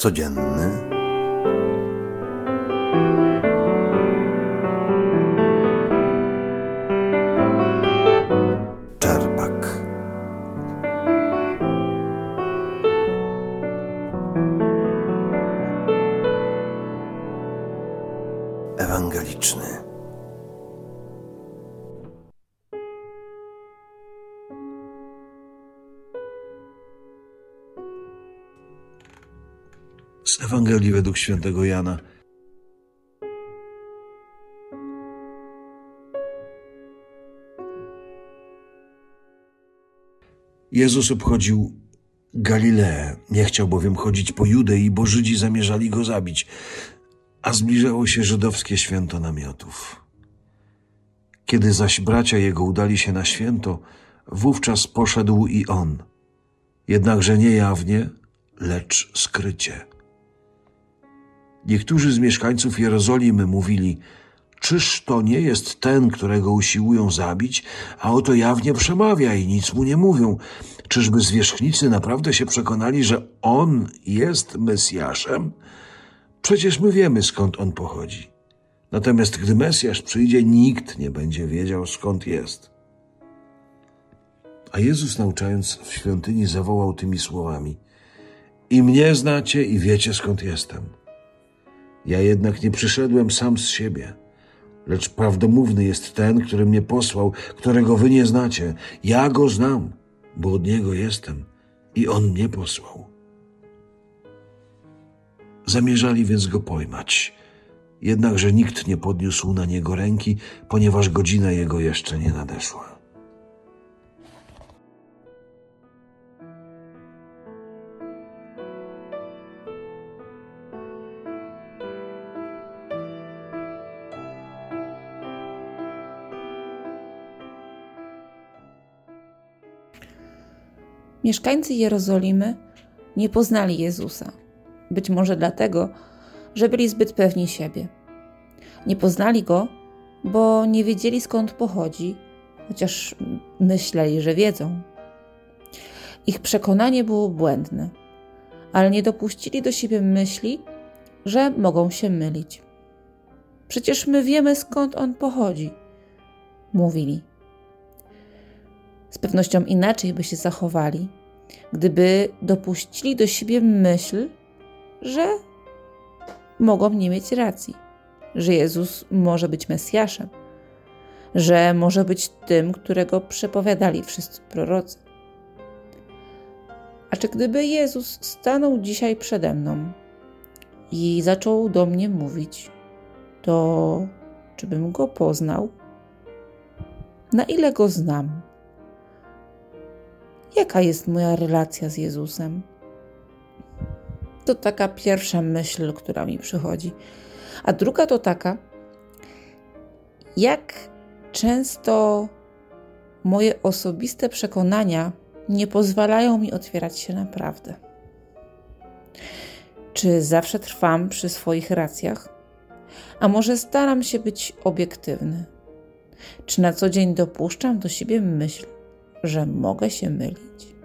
codzienny. Czerpak. Ewangeliczny. Z Ewangelii według świętego Jana. Jezus obchodził Galileę. Nie chciał bowiem chodzić po Judei, bo Żydzi zamierzali go zabić, a zbliżało się żydowskie święto namiotów. Kiedy zaś bracia jego udali się na święto, wówczas poszedł i on, jednakże nie jawnie, lecz skrycie. Niektórzy z mieszkańców Jerozolimy mówili: czyż to nie jest ten, którego usiłują zabić, a oto jawnie przemawia i nic mu nie mówią? Czyżby zwierzchnicy naprawdę się przekonali, że on jest Mesjaszem? Przecież my wiemy, skąd on pochodzi. Natomiast gdy Mesjasz przyjdzie, nikt nie będzie wiedział, skąd jest. A Jezus, nauczając w świątyni, zawołał tymi słowami: i mnie znacie i wiecie, skąd jestem. Ja jednak nie przyszedłem sam z siebie, lecz prawdomówny jest ten, który mnie posłał, którego wy nie znacie. Ja go znam, bo od niego jestem i on mnie posłał. Zamierzali więc go pojmać, jednakże nikt nie podniósł na niego ręki, ponieważ godzina jego jeszcze nie nadeszła. Mieszkańcy Jerozolimy nie poznali Jezusa. Być może dlatego, że byli zbyt pewni siebie. Nie poznali Go, bo nie wiedzieli, skąd pochodzi, chociaż myśleli, że wiedzą. Ich przekonanie było błędne, ale nie dopuścili do siebie myśli, że mogą się mylić. Przecież my wiemy, skąd On pochodzi, mówili. Z pewnością inaczej by się zachowali, gdyby dopuścili do siebie myśl, że mogą nie mieć racji, że Jezus może być Mesjaszem, że może być tym, którego przepowiadali wszyscy prorocy. A czy gdyby Jezus stanął dzisiaj przede mną i zaczął do mnie mówić, to czy bym Go poznał? Na ile Go znam? Jaka jest moja relacja z Jezusem? To taka pierwsza myśl, która mi przychodzi. A druga to taka, jak często moje osobiste przekonania nie pozwalają mi otwierać się na prawdę. Czy zawsze trwam przy swoich racjach? A może staram się być obiektywny? Czy na co dzień dopuszczam do siebie myśl, że mogę się mylić?